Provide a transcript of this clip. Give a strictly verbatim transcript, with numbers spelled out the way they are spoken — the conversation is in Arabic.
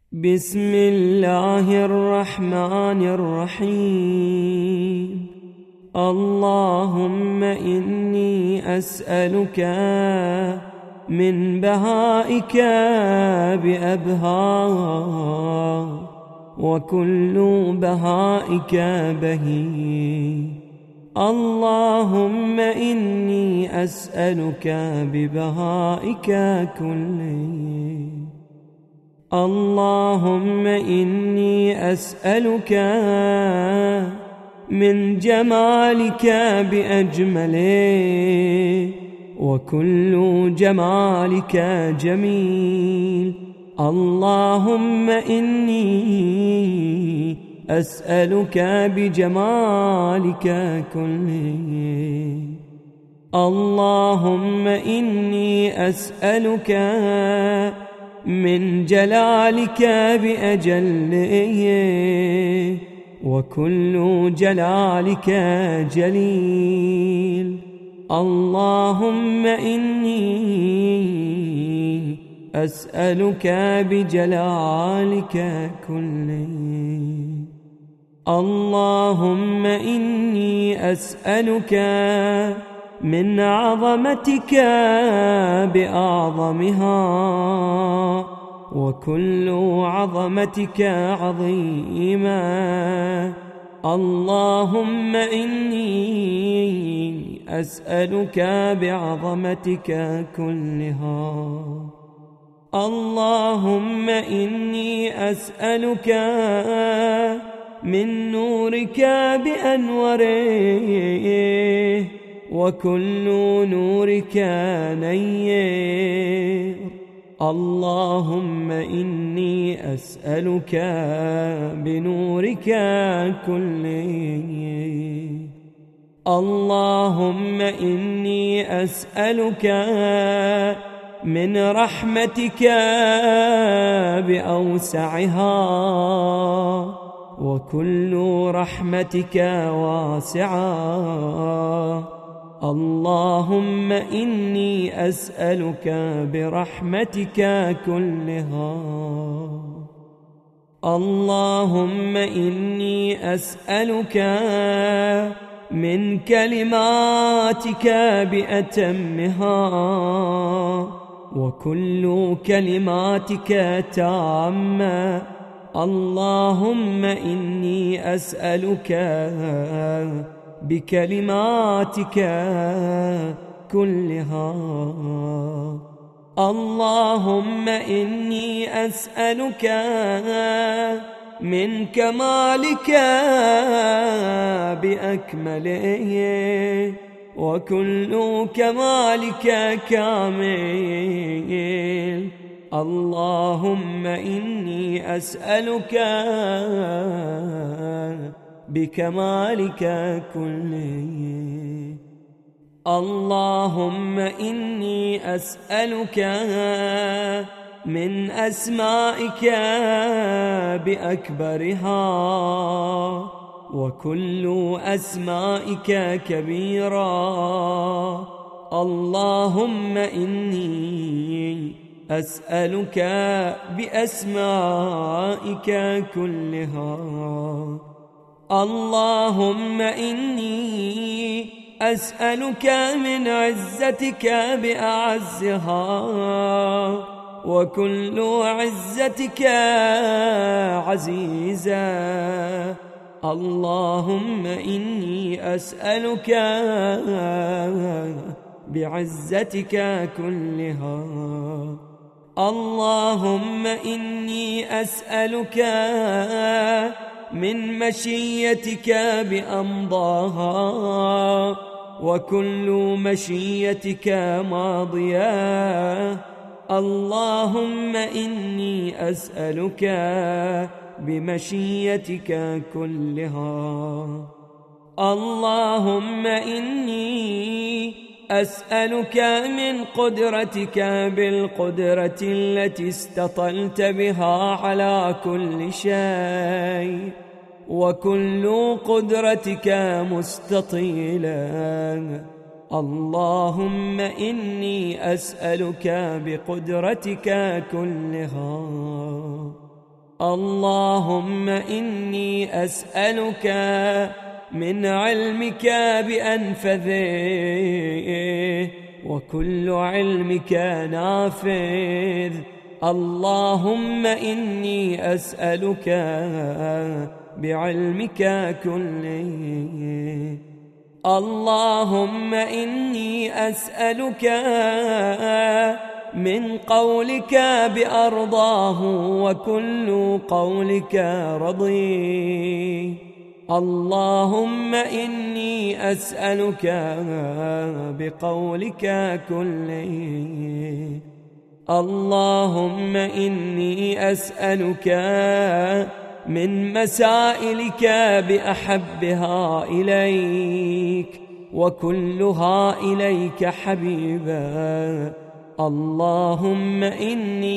بسم الله الرحمن الرحيم. اللهم إني أسألك من بهائك بأبهى، وكل بهائك بهي. اللهم إني أسألك ببهائك كله. اللهم إني أسألك من جمالك بأجمله، وكل جمالك جميل. اللهم إني أسألك بجمالك كله. اللهم إني أسألك من جلالك بأجله، وكل جلالك جليل. اللهم إني أسألك بجلالك كله. اللهم إني أسألك من عظمتك بأعظمها، وكل عظمتك عظيمة. اللهم إني أسألك بعظمتك كلها. اللهم إني أسألك من نورك بأنوره، وكل نورك نير. اللهم إني أسألك بنورك كله. اللهم إني أسألك من رحمتك بأوسعها، وكل رحمتك واسعة. اللهم إني أسألك برحمتك كلها. اللهم إني أسألك من كلماتك بأتمها، وكل كلماتك تامة. اللهم إني أسألك بكلماتك كلها. اللهم إني أسألك من كمالك بأكمله، وكل كمالك كامل. اللهم إني أسألك بكمالك كله. اللهم إني أسألك من أسمائك بأكبرها، وكل أسمائك كبيرا. اللهم إني أسألك بأسمائك كلها. اللهم إني أسألك من عزتك بأعزها، وكل عزتك عزيزة. اللهم إني أسألك بعزتك كلها. اللهم إني أسألك من مشيتك بأمضاها، وكل مشيتك ماضية. اللهم إني أسألك بمشيتك كلها. اللهم إني أسألك من قدرتك بالقدرة التي استطلت بها على كل شيء، وكل قدرتك مستطيلا. اللهم إني أسألك بقدرتك كلها. اللهم إني أسألك من علمك بأنفذه وكل علمك نافذ. اللهم إني أسألك بعلمك كله. اللهم إني أسألك من قولك بأرضاه وكل قولك رضي. اللهم إني أسألك بقولك كله. اللهم إني أسألك من مسائلك بأحبها إليك وكلها إليك حبيبا. اللهم إني